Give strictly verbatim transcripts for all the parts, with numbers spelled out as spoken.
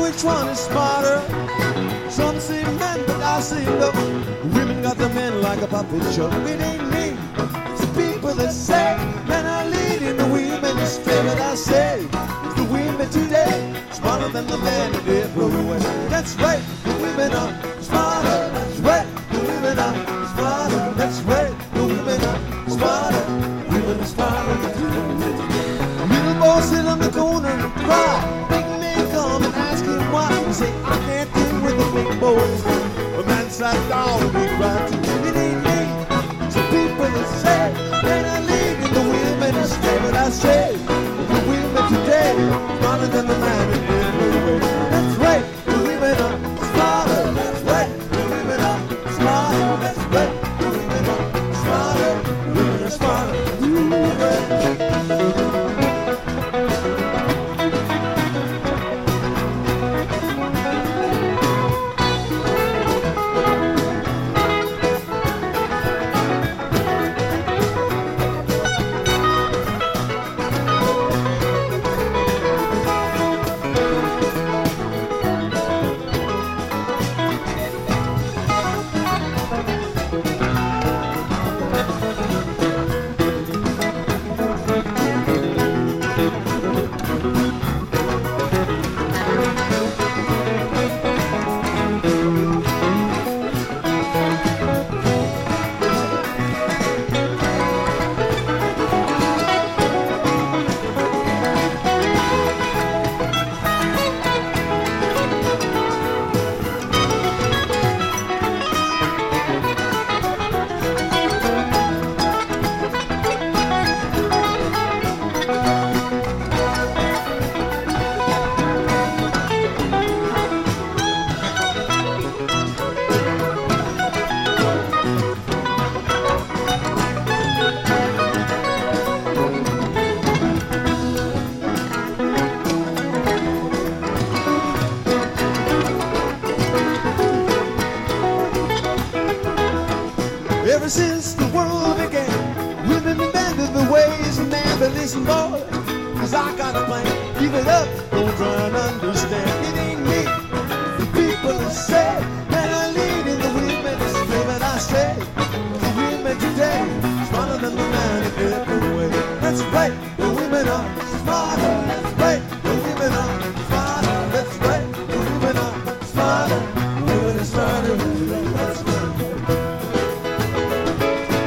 which one is smarter? Some say men, but I say no. Women got the men like a puppet show. It ain't me, it's the people that say men are leading the women astray. But I say it's the women today smarter than the men in every way. That's right, the women are smarter. That's right, the women are smarter. That's right, the women are smarter. Women are smarter. Little boy sit on the corner and cry. Big man come and ask him why. He say I can't deal with the big boys. The man sat down and he cried too. It ain't me. Some people that say men are leading the women astray. But I say the women today smarter than the man in every way. That's right, the women are smarter. That's right, the women are smarter. That's right, the women are smarter. The women are smarter. Ever since the world began, women invented the ways and man, but listen, boy, cause I got a plan. Give it up, don't try and understand. It ain't me. The people that say men are leading the women astray, but I say the women today smarter than the man in every way. That's right, the women are smarter. That's right, the women are smarter. That's right, the women are smarter. The women are smarter. That's right.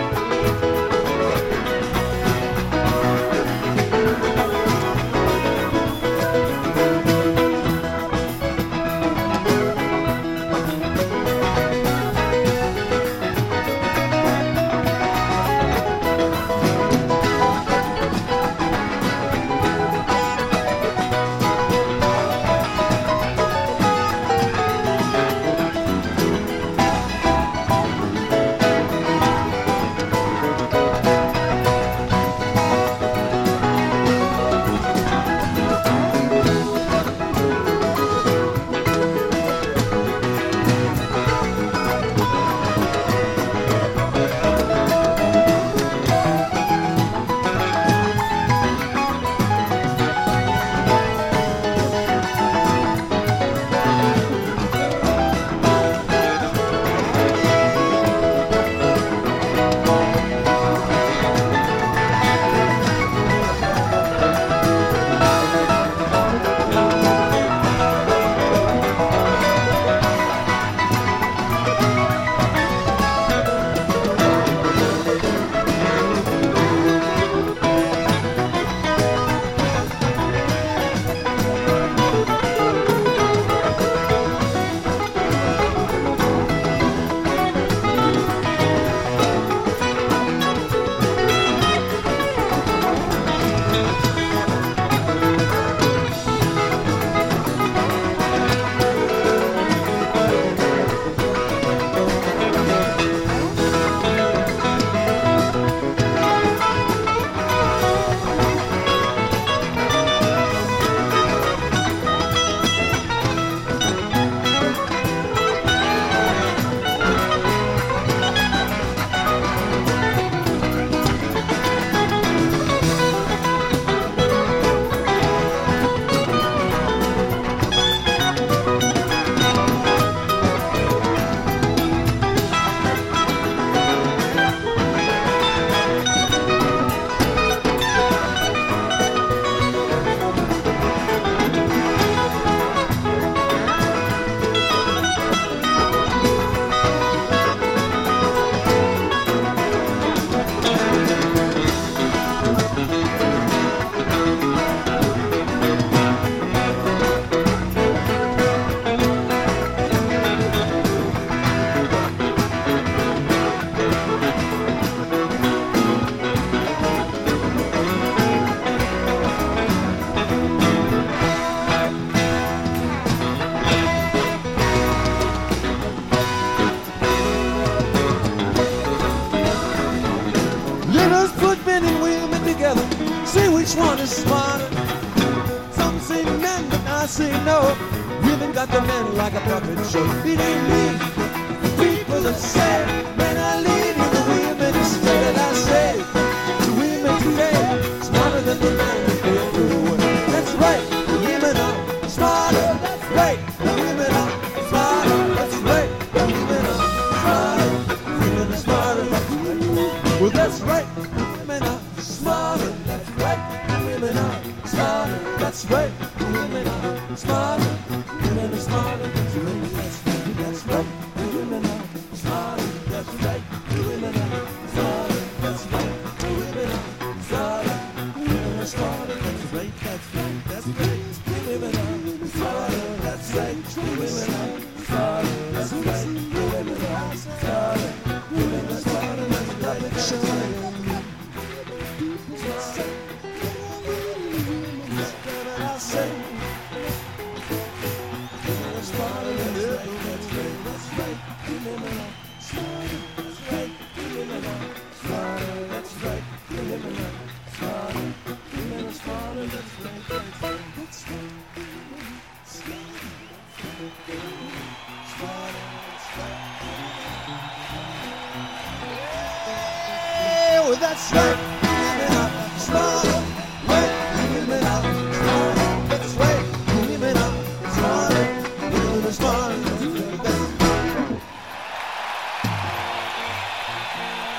I say no. Women got the men like a puppet show. It ain't me. People that say men are leading the women astray. And I say the women today smarter than the men before. That's right. The women are smarter. That's right. The women are smarter. That's right. The women are smarter. The women are smarter. That's right. Well, that's right. The women are smarter. That's right. The women are smarter. That's right. The women are smarter. Women are smarter. That's right. That's right. The women are smarter. That's right. The women are smarter. That's right. The women are smarter. Women are smarter. That's right. That's right. That's right. The women are smarter. That's right. The women are smarter. That's right. The women are smarter. Women are smarter. That's right. That's right. That's right.